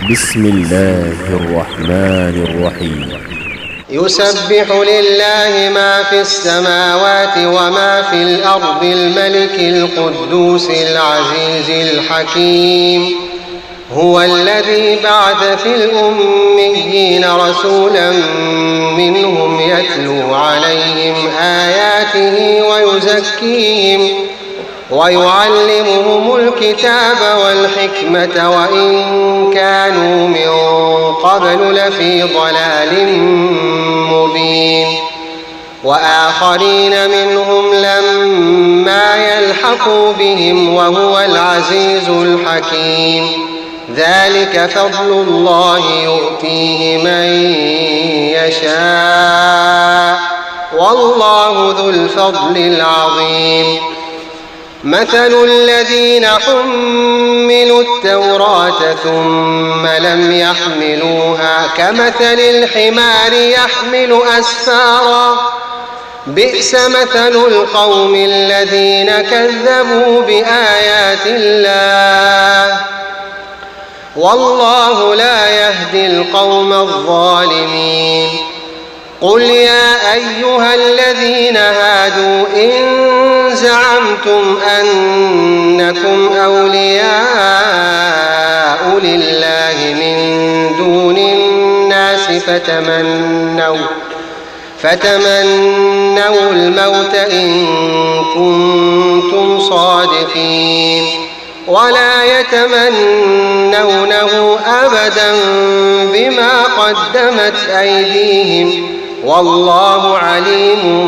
بسم الله الرحمن الرحيم. يسبح لله ما في السماوات وما في الأرض الملك القدوس العزيز الحكيم. هو الذي بعث في الأميين رسولا منهم يتلو عليهم آياته ويزكيهم ويعلمهم الكتاب والحكمة وإن كانوا من قبل لفي ضلال مبين. وآخرين منهم لما يلحقوا بهم وهو العزيز الحكيم. ذلك فضل الله يؤتيه من يشاء والله ذو الفضل العظيم. مثل الذين حملوا التوراة ثم لم يحملوها كمثل الحمار يحمل أسفارا بئس مثل القوم الذين كذبوا بآيات الله والله لا يهدي القوم الظالمين. قل يا أيها الذين هادوا إن زعمتم أنكم أولياء لله من دون الناس فتمنوا الموت إن كنتم صادقين ولا يتمنونه أبدا بما قدمت أيديهم والله عليم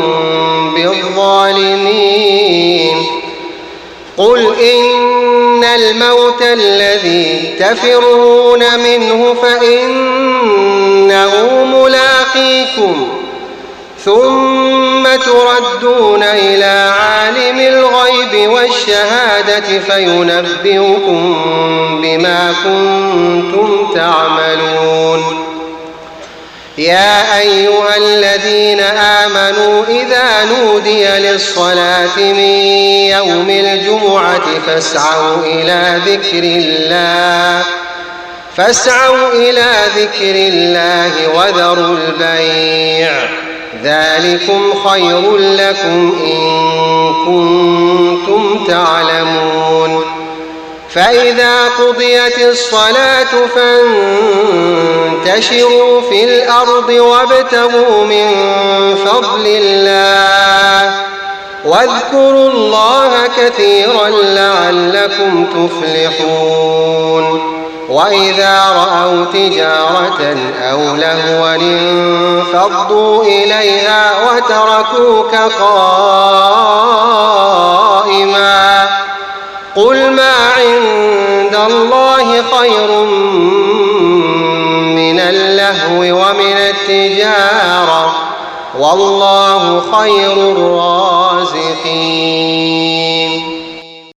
بالظالمين. قل إن الموت الذي تفرون منه فإنه ملاقيكم ثم تردون إلى عالم الغيب والشهادة فينبئكم بما كنتم تعملون. يا أيها الذين آمنوا إذا نودي للصلاة من يوم الجمعة فاسعوا إلى ذكر الله وذروا البيع ذلكم خير لكم إن كنتم تعلمون. فإذا قضيت الصلاة فانتشروا في الأرض وابتغوا من فضل الله واذكروا الله كثيرا لعلكم تفلحون. وإذا رأوا تجارة أو لهوا انفضوا إليها وتركوك قائما قل ما عند الله خير من اللهو ومن التجارة والله خير الرازقين.